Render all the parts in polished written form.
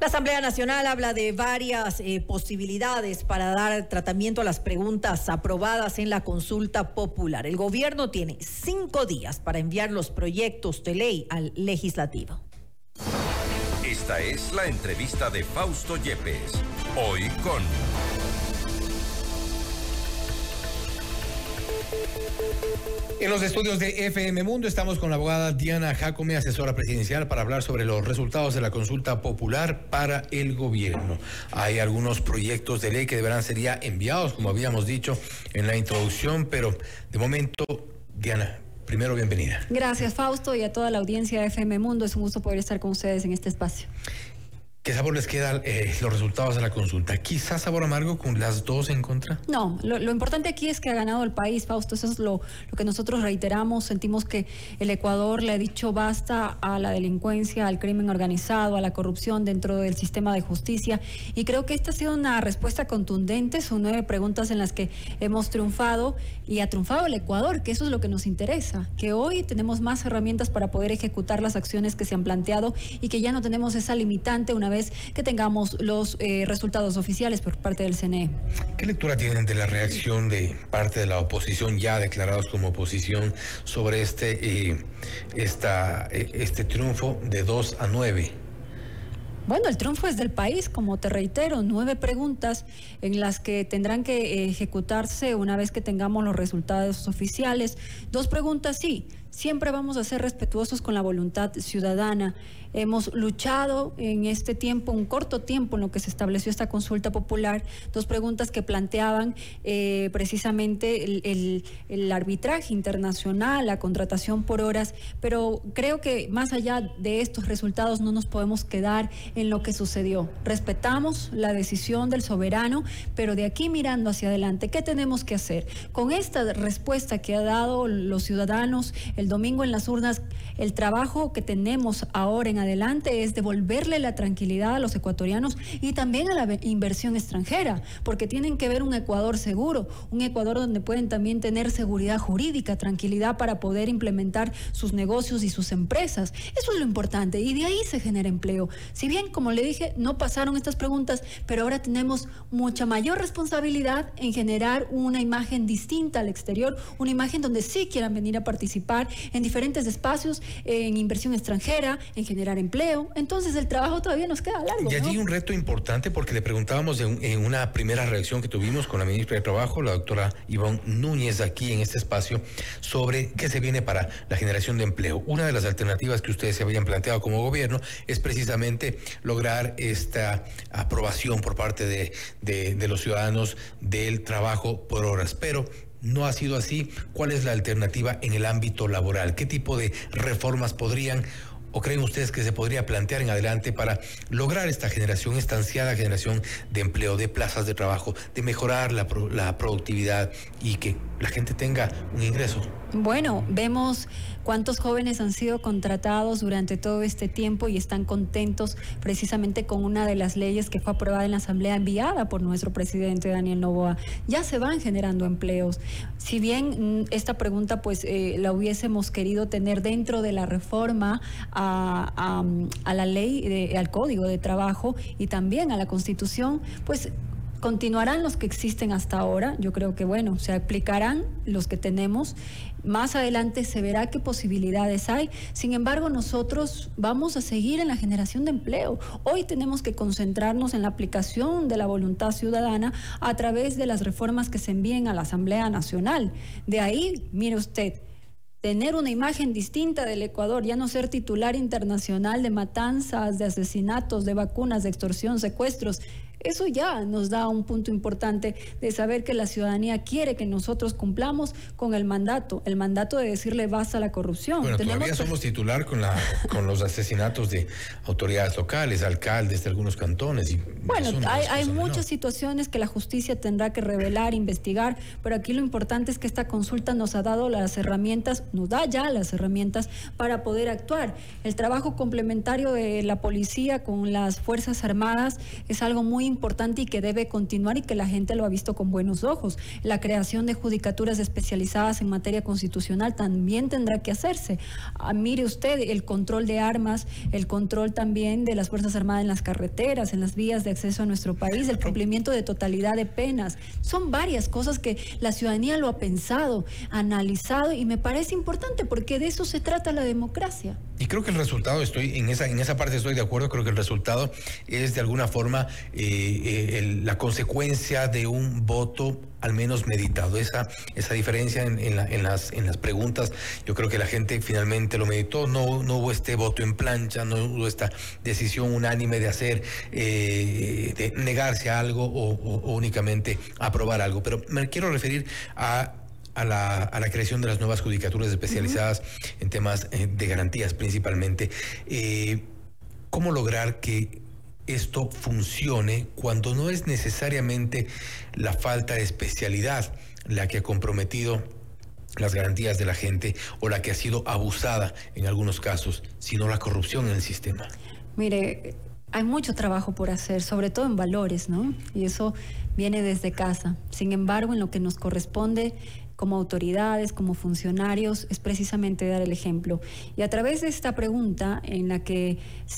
La Asamblea Nacional habla de varias posibilidades para dar tratamiento a las preguntas aprobadas en la consulta popular. El gobierno tiene 5 días para enviar los proyectos de ley al legislativo. Esta es la entrevista de Fausto Yepes. Hoy con... En los estudios de FM Mundo estamos con la abogada Diana Jacome, asesora presidencial, para hablar sobre los resultados de la consulta popular para el gobierno. Hay algunos proyectos de ley que deberán ser ya enviados, como habíamos dicho en la introducción, pero de momento, Diana, primero bienvenida. Gracias, Fausto, y a toda la audiencia de FM Mundo. Es un gusto poder estar con ustedes en este espacio. ¿Qué sabor les quedan los resultados de la consulta? ¿Quizás sabor amargo con las dos en contra? No, lo importante aquí es que ha ganado el país, Fausto. Eso es lo que nosotros reiteramos. Sentimos que el Ecuador le ha dicho basta a la delincuencia, al crimen organizado, a la corrupción dentro del sistema de justicia. Y creo que esta ha sido una respuesta contundente. Son 9 preguntas en las que hemos triunfado y ha triunfado el Ecuador, que eso es lo que nos interesa. Que hoy tenemos más herramientas para poder ejecutar las acciones que se han planteado y que ya no tenemos esa limitante una vez que tengamos los resultados oficiales por parte del CNE. ¿Qué lectura tienen de la reacción de parte de la oposición, ya declarados como oposición, sobre este triunfo de 2-9? Bueno, el triunfo es del país, como te reitero, 9 preguntas en las que tendrán que ejecutarse una vez que tengamos los resultados oficiales. 2 preguntas, sí. Siempre vamos a ser respetuosos con la voluntad ciudadana. Hemos luchado en este tiempo, un corto tiempo en lo que se estableció esta consulta popular, 2 preguntas que planteaban precisamente el arbitraje internacional, la contratación por horas, pero creo que más allá de estos resultados no nos podemos quedar en lo que sucedió. Respetamos la decisión del soberano, pero de aquí mirando hacia adelante, ¿qué tenemos que hacer? Con esta respuesta que ha dado los ciudadanos el domingo en las urnas, el trabajo que tenemos ahora en adelante es devolverle la tranquilidad a los ecuatorianos y también a la inversión extranjera, porque tienen que ver un Ecuador seguro, un Ecuador donde pueden también tener seguridad jurídica, tranquilidad para poder implementar sus negocios y sus empresas. Eso es lo importante y de ahí se genera empleo. Si bien, como le dije, no pasaron estas preguntas, pero ahora tenemos mucha mayor responsabilidad en generar una imagen distinta al exterior, una imagen donde sí quieran venir a participar en diferentes espacios, en inversión extranjera, en generar empleo. Entonces el trabajo todavía nos queda largo, y allí, ¿no? Un reto importante, porque le preguntábamos en una primera reacción que tuvimos con la ministra de Trabajo, la doctora Ivonne Núñez, aquí en este espacio, sobre qué se viene para la generación de empleo. Una de las alternativas que ustedes se habían planteado como gobierno es precisamente lograr esta aprobación por parte de los ciudadanos del trabajo por horas, pero no ha sido así. ¿Cuál es la alternativa en el ámbito laboral? ¿Qué tipo de reformas podrían o creen ustedes que se podría plantear en adelante para lograr esta generación, esta ansiada generación de empleo, de plazas de trabajo, de mejorar la productividad y que la gente tenga un ingreso? Bueno, vemos cuántos jóvenes han sido contratados durante todo este tiempo y están contentos precisamente con una de las leyes que fue aprobada en la Asamblea enviada por nuestro presidente Daniel Noboa. Ya se van generando empleos. Si bien esta pregunta pues la hubiésemos querido tener dentro de la reforma a la ley, al Código de Trabajo y también a la Constitución, pues continuarán los que existen hasta ahora. Yo creo que, bueno, se aplicarán los que tenemos. Más adelante se verá qué posibilidades hay. Sin embargo, nosotros vamos a seguir en la generación de empleo. Hoy tenemos que concentrarnos en la aplicación de la voluntad ciudadana a través de las reformas que se envíen a la Asamblea Nacional. De ahí, mire usted, tener una imagen distinta del Ecuador, ya no ser titular internacional de matanzas, de asesinatos, de vacunas, de extorsión, secuestros. Eso ya nos da un punto importante de saber que la ciudadanía quiere que nosotros cumplamos con el mandato de decirle basta a la corrupción. Bueno, todavía somos titular con los asesinatos de autoridades locales, alcaldes de algunos cantones. Y bueno, hay muchas situaciones que la justicia tendrá que revelar, investigar, pero aquí lo importante es que esta consulta nos ha dado las herramientas, nos da ya las herramientas para poder actuar. El trabajo complementario de la policía con las Fuerzas Armadas es algo muy importante y que debe continuar y que la gente lo ha visto con buenos ojos. La creación de judicaturas especializadas en materia constitucional también tendrá que hacerse. Mire usted, el control de armas, el control también de las Fuerzas Armadas en las carreteras, en las vías de acceso a nuestro país, el cumplimiento de totalidad de penas. Son varias cosas que la ciudadanía lo ha pensado, analizado, y me parece importante porque de eso se trata la democracia. Y creo que el resultado, en esa parte estoy de acuerdo, creo que el resultado es de alguna forma la consecuencia de un voto al menos meditado. Esa diferencia en las preguntas, yo creo que la gente finalmente lo meditó, no hubo este voto en plancha, no hubo esta decisión unánime de de negarse a algo o únicamente aprobar algo. Pero me quiero referir a la creación de las nuevas judicaturas especializadas en temas de garantías principalmente. ¿Cómo lograr que esto funcione cuando no es necesariamente la falta de especialidad la que ha comprometido las garantías de la gente o la que ha sido abusada en algunos casos, sino la corrupción en el sistema? Mire, hay mucho trabajo por hacer, sobre todo en valores, ¿no? Y eso viene desde casa. Sin embargo, en lo que nos corresponde como autoridades, como funcionarios, es precisamente dar el ejemplo. Y a través de esta pregunta en la que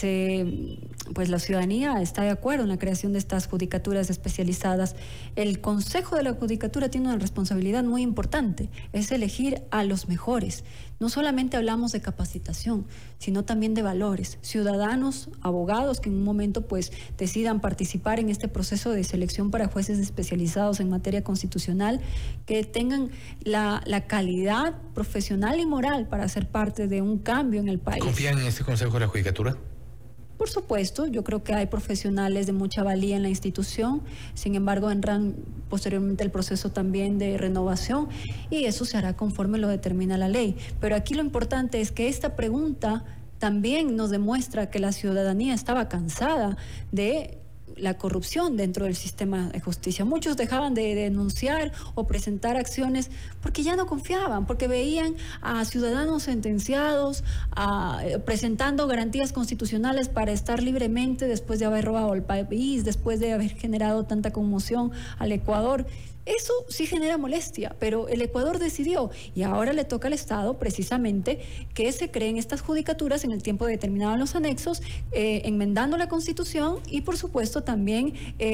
pues la ciudadanía está de acuerdo en la creación de estas judicaturas especializadas, el Consejo de la Judicatura tiene una responsabilidad muy importante, es elegir a los mejores. No solamente hablamos de capacitación, sino también de valores. Ciudadanos, abogados que en un momento pues decidan participar en este proceso de selección para jueces especializados en materia constitucional, que tengan la calidad profesional y moral para ser parte de un cambio en el país. ¿Confían en este Consejo de la Judicatura? Por supuesto, yo creo que hay profesionales de mucha valía en la institución, sin embargo vendrán posteriormente el proceso también de renovación y eso se hará conforme lo determina la ley. Pero aquí lo importante es que esta pregunta también nos demuestra que la ciudadanía estaba cansada de la corrupción dentro del sistema de justicia. Muchos dejaban de denunciar o presentar acciones porque ya no confiaban, porque veían a ciudadanos sentenciados presentando garantías constitucionales para estar libremente después de haber robado al país, después de haber generado tanta conmoción al Ecuador. Eso sí genera molestia, pero el Ecuador decidió y ahora le toca al Estado precisamente que se creen estas judicaturas en el tiempo determinado en los anexos, enmendando la Constitución y por supuesto también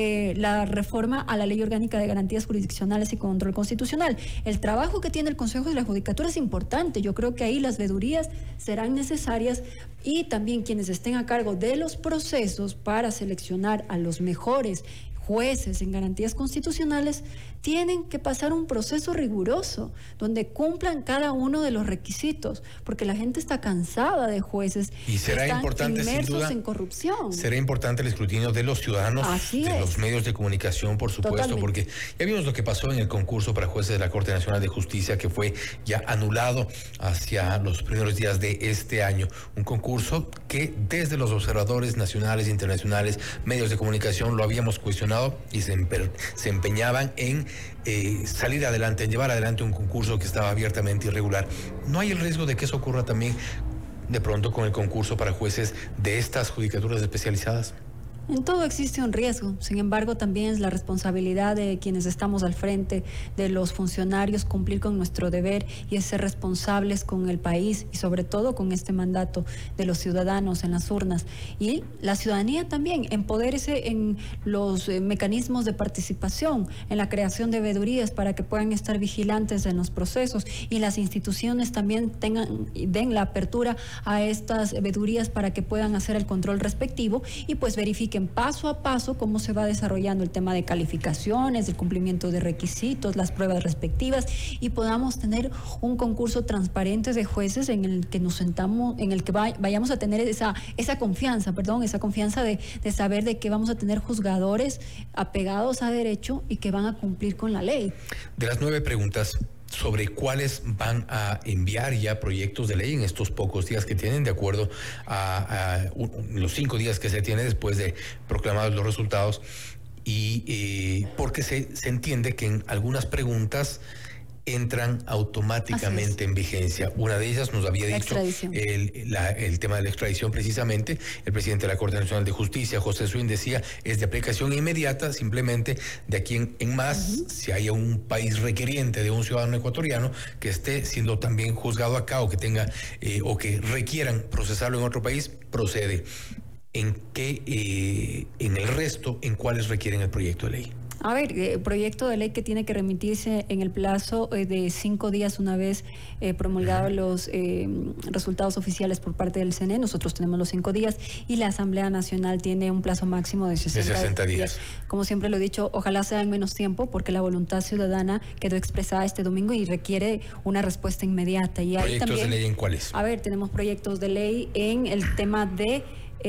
la reforma a la Ley Orgánica de Garantías Jurisdiccionales y Control Constitucional. El trabajo que tiene el Consejo de la Judicatura es importante, yo creo que ahí las vedurías serán necesarias y también quienes estén a cargo de los procesos para seleccionar a los mejores jueces en garantías constitucionales tienen que pasar un proceso riguroso donde cumplan cada uno de los requisitos, porque la gente está cansada de jueces y será que están importante, inmersos sin duda, en corrupción. Será importante el escrutinio de los ciudadanos, los medios de comunicación, por supuesto. Totalmente. Porque ya vimos lo que pasó en el concurso para jueces de la Corte Nacional de Justicia, que fue ya anulado hacia los primeros días de este año. Un concurso que desde los observadores nacionales e internacionales, medios de comunicación, lo habíamos cuestionado y se empeñaban en salir adelante, en llevar adelante un concurso que estaba abiertamente irregular. ¿No hay el riesgo de que eso ocurra también de pronto con el concurso para jueces de estas judicaturas especializadas? En todo existe un riesgo, sin embargo también es la responsabilidad de quienes estamos al frente, de los funcionarios, cumplir con nuestro deber y es ser responsables con el país y sobre todo con este mandato de los ciudadanos en las urnas. Y la ciudadanía también, empodérese en los mecanismos de participación, en la creación de veedurías para que puedan estar vigilantes en los procesos y las instituciones también den la apertura a estas veedurías para que puedan hacer el control respectivo y pues verifiquen paso a paso cómo se va desarrollando el tema de calificaciones, el cumplimiento de requisitos, las pruebas respectivas y podamos tener un concurso transparente de jueces en el que nos sentamos, en el que vayamos a tener esa confianza, de saber de que vamos a tener juzgadores apegados a derecho y que van a cumplir con la ley. De las 9 preguntas, sobre cuáles van a enviar ya proyectos de ley en estos pocos días que tienen, de acuerdo a los 5 días que se tiene después de proclamados los resultados, y porque se entiende que en algunas preguntas entran automáticamente en vigencia. Una de ellas nos había dicho el tema de la extradición precisamente. El presidente de la Corte Nacional de Justicia, José Swin, decía es de aplicación inmediata, simplemente de aquí en más, si hay un país requeriente de un ciudadano ecuatoriano que esté siendo también juzgado acá o que tenga o que requieran procesarlo en otro país, procede. ¿En qué, en el resto, en cuáles requieren el proyecto de ley? A ver, proyecto de ley que tiene que remitirse en el plazo de 5 días una vez promulgados los resultados oficiales por parte del CNE. Nosotros tenemos los 5 días y la Asamblea Nacional tiene un plazo máximo de 60 días. Como siempre lo he dicho, ojalá sea en menos tiempo porque la voluntad ciudadana quedó expresada este domingo y requiere una respuesta inmediata. Y ¿Proyectos de ley en cuáles? A ver, tenemos proyectos de ley en el tema de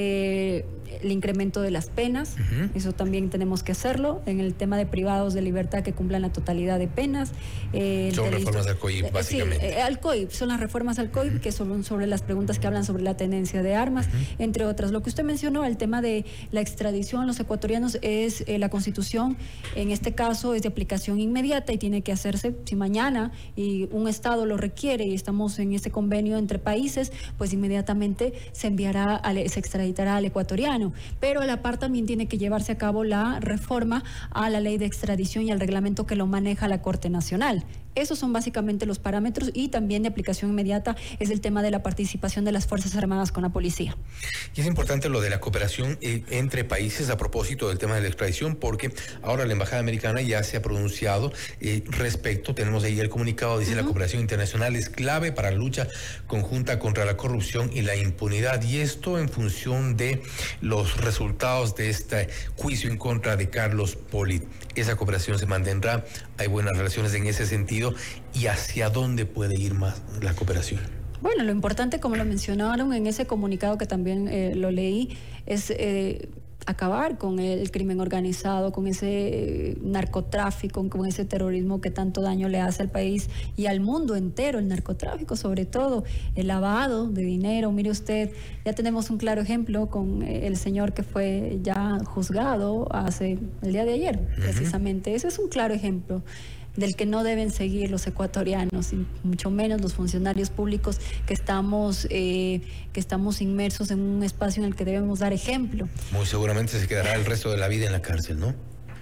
el incremento de las penas, eso también tenemos que hacerlo, en el tema de privados de libertad que cumplan la totalidad de penas. Son reformas al COIP, básicamente. Sí, al COIP, son las reformas al COIP que son sobre las preguntas que hablan sobre la tenencia de armas, entre otras. Lo que usted mencionó, el tema de la extradición a los ecuatorianos es la Constitución, en este caso es de aplicación inmediata y tiene que hacerse, si mañana y un Estado lo requiere y estamos en este convenio entre países, pues inmediatamente se enviará, se extraditará al ecuatoriano. Pero a la par también tiene que llevarse a cabo la reforma a la ley de extradición y al reglamento que lo maneja la Corte Nacional. Esos son básicamente los parámetros y también de aplicación inmediata es el tema de la participación de las Fuerzas Armadas con la policía. Y es importante lo de la cooperación entre países a propósito del tema de la extradición, porque ahora la Embajada Americana ya se ha pronunciado respecto, tenemos ahí el comunicado, dice la cooperación internacional es clave para la lucha conjunta contra la corrupción y la impunidad, y esto en función de los resultados de este juicio en contra de Carlos Polit. Esa cooperación se mantendrá, hay buenas relaciones en ese sentido, y hacia dónde puede ir más la cooperación. Bueno, lo importante, como lo mencionaron en ese comunicado que también lo leí, es acabar con el crimen organizado, con ese narcotráfico, con ese terrorismo que tanto daño le hace al país y al mundo entero, el narcotráfico sobre todo, el lavado de dinero. Mire usted, ya tenemos un claro ejemplo con el señor que fue ya juzgado el día de ayer, precisamente. Ese es un claro ejemplo del que no deben seguir los ecuatorianos, y mucho menos los funcionarios públicos que estamos inmersos en un espacio en el que debemos dar ejemplo. Muy seguramente se quedará el resto de la vida en la cárcel, ¿no?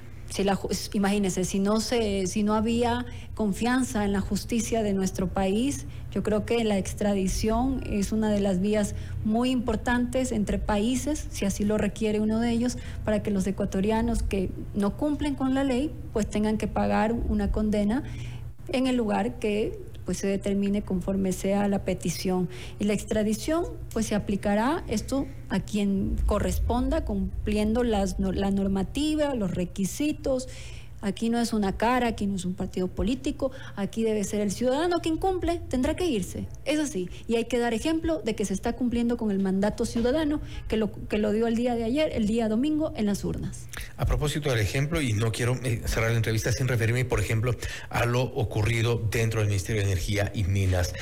Imagínense, si no había confianza en la justicia de nuestro país, yo creo que la extradición es una de las vías muy importantes entre países, si así lo requiere uno de ellos, para que los ecuatorianos que no cumplen con la ley, pues tengan que pagar una condena en el lugar que pues se determine conforme sea la petición. Y la extradición pues se aplicará esto a quien corresponda, cumpliendo la normativa, los requisitos. Aquí no es una cara, aquí no es un partido político, aquí debe ser el ciudadano quien cumple, tendrá que irse. Es así. Y hay que dar ejemplo de que se está cumpliendo con el mandato ciudadano que lo dio el día de ayer, el día domingo, en las urnas. A propósito del ejemplo, y no quiero cerrar la entrevista sin referirme, por ejemplo, a lo ocurrido dentro del Ministerio de Energía y Minas.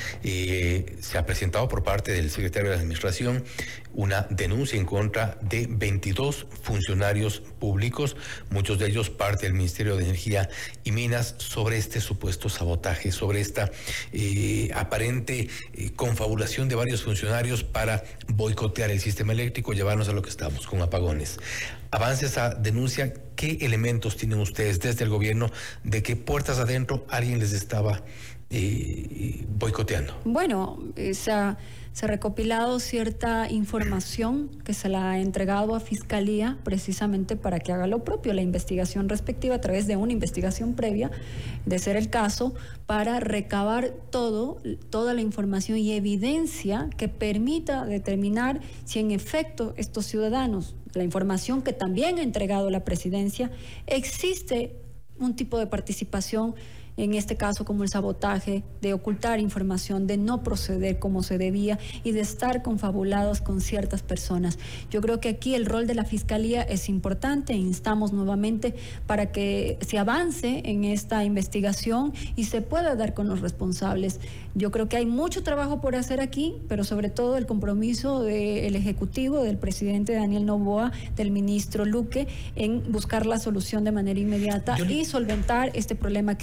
Se ha presentado por parte del secretario de la Administración una denuncia en contra de 22 funcionarios públicos, muchos de ellos parte del Ministerio de Energía y Minas, sobre este supuesto sabotaje, sobre esta aparente confabulación de varios funcionarios para boicotear el sistema eléctrico, llevarnos a lo que estamos, con apagones. Avance esa denuncia, ¿qué elementos tienen ustedes desde el gobierno de que puertas adentro alguien les estaba boicoteando? Bueno, se ha recopilado cierta información que se la ha entregado a Fiscalía precisamente para que haga lo propio, la investigación respectiva a través de una investigación previa, de ser el caso, para recabar toda la información y evidencia que permita determinar si en efecto estos ciudadanos, la información que también ha entregado la presidencia, existe un tipo de participación, en este caso como el sabotaje, de ocultar información, de no proceder como se debía y de estar confabulados con ciertas personas. Yo creo que aquí el rol de la Fiscalía es importante, instamos nuevamente para que se avance en esta investigación y se pueda dar con los responsables. Yo creo que hay mucho trabajo por hacer aquí, pero sobre todo el compromiso del Ejecutivo, del presidente Daniel Noboa, del ministro Luque, en buscar la solución de manera inmediata y solventar este problema que hoy enfrenta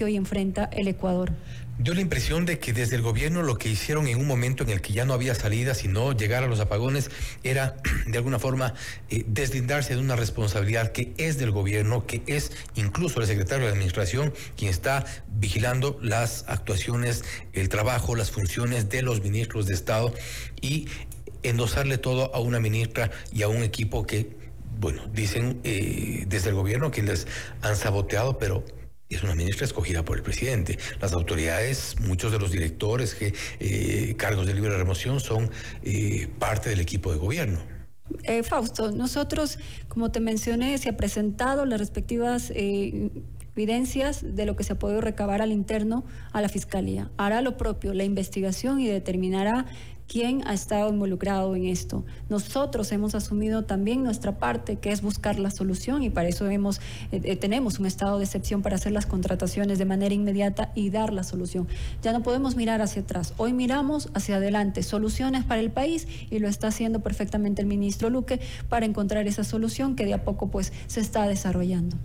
enfrenta el Ecuador. Dio la impresión de que desde el gobierno lo que hicieron en un momento en el que ya no había salida, sino llegar a los apagones, era de alguna forma deslindarse de una responsabilidad que es del gobierno, que es incluso el secretario de Administración quien está vigilando las actuaciones, el trabajo, las funciones de los ministros de Estado, y endosarle todo a una ministra y a un equipo que, bueno, dicen desde el gobierno que les han saboteado, pero es una ministra escogida por el presidente. Las autoridades, muchos de los directores, cargos de libre remoción, son parte del equipo de gobierno. Fausto, nosotros, como te mencioné, se ha presentado las respectivas evidencias de lo que se ha podido recabar al interno a la Fiscalía. Hará lo propio, la investigación, y determinará quién ha estado involucrado en esto. Nosotros hemos asumido también nuestra parte, que es buscar la solución, y para eso tenemos un estado de excepción para hacer las contrataciones de manera inmediata y dar la solución. Ya no podemos mirar hacia atrás, hoy miramos hacia adelante, soluciones para el país, y lo está haciendo perfectamente el ministro Luque para encontrar esa solución que de a poco pues se está desarrollando.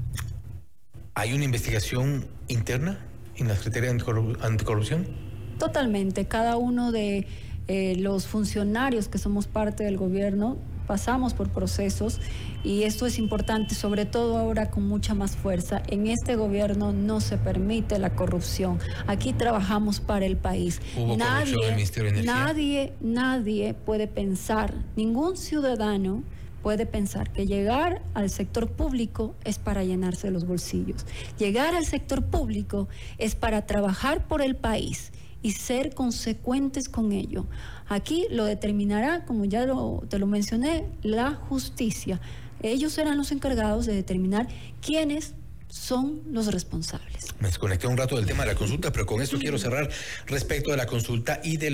¿Hay una investigación interna en la Secretaría Anticorrupción? Totalmente, cada uno de los funcionarios que somos parte del gobierno pasamos por procesos, y esto es importante, sobre todo ahora con mucha más fuerza. En este gobierno no se permite la corrupción. Aquí trabajamos para el país. ¿Hubo corrupción en el Ministerio de Energía? Nadie puede pensar, ningún ciudadano puede pensar que llegar al sector público es para llenarse los bolsillos. Llegar al sector público es para trabajar por el país y ser consecuentes con ello. Aquí lo determinará, como ya te lo mencioné, la justicia. Ellos serán los encargados de determinar quiénes son los responsables. Me desconecté un rato del tema de la consulta, pero con esto quiero cerrar respecto de la consulta y de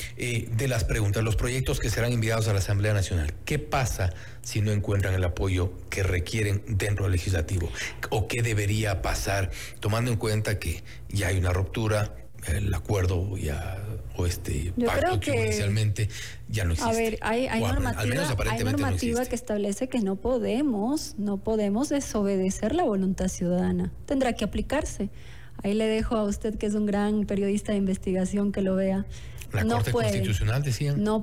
las preguntas, los proyectos que serán enviados a la Asamblea Nacional. ¿Qué pasa si no encuentran el apoyo que requieren dentro del legislativo? ¿O qué debería pasar, tomando en cuenta que ya hay una ruptura, el acuerdo ya, o pacto que inicialmente ya no existe? A ver, hay normativa que establece que no podemos desobedecer la voluntad ciudadana. Tendrá que aplicarse. Ahí le dejo a usted, que es un gran periodista de investigación, que lo vea. La Corte Constitucional, decían. No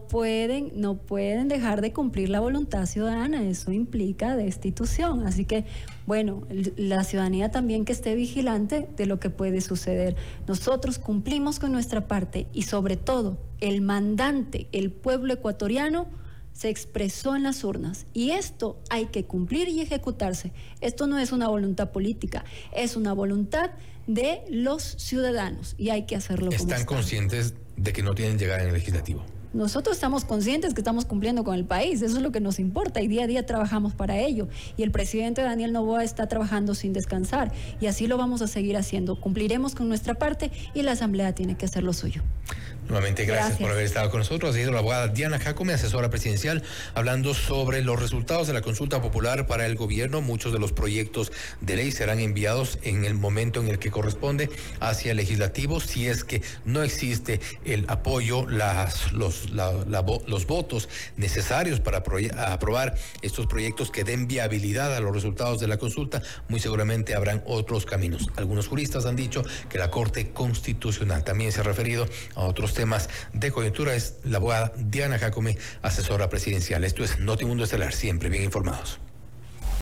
pueden dejar de cumplir la voluntad ciudadana. Eso implica destitución. Así que, bueno, la ciudadanía también que esté vigilante de lo que puede suceder. Nosotros cumplimos con nuestra parte, y sobre todo el mandante, el pueblo ecuatoriano, se expresó en las urnas, y esto hay que cumplir y ejecutarse. Esto no es una voluntad política, es una voluntad de los ciudadanos, y hay que hacerlo. ¿Están conscientes de que no tienen llegada en el legislativo? Nosotros estamos conscientes que estamos cumpliendo con el país, eso es lo que nos importa, y día a día trabajamos para ello, y el presidente Daniel Noboa está trabajando sin descansar, y así lo vamos a seguir haciendo. Cumpliremos con nuestra parte, y la Asamblea tiene que hacer lo suyo. Nuevamente, gracias por haber estado con nosotros. Ha sido la abogada Diana Jacome, asesora presidencial, hablando sobre los resultados de la consulta popular para el gobierno. Muchos de los proyectos de ley serán enviados en el momento en el que corresponde hacia el legislativo. Si es que no existe el apoyo, los votos necesarios para aprobar estos proyectos que den viabilidad a los resultados de la consulta, muy seguramente habrán otros caminos. Algunos juristas han dicho que la Corte Constitucional también se ha referido a otros temas de coyuntura. Es la abogada Diana Jacome, asesora presidencial. Esto es Notimundo Estelar, siempre bien informados.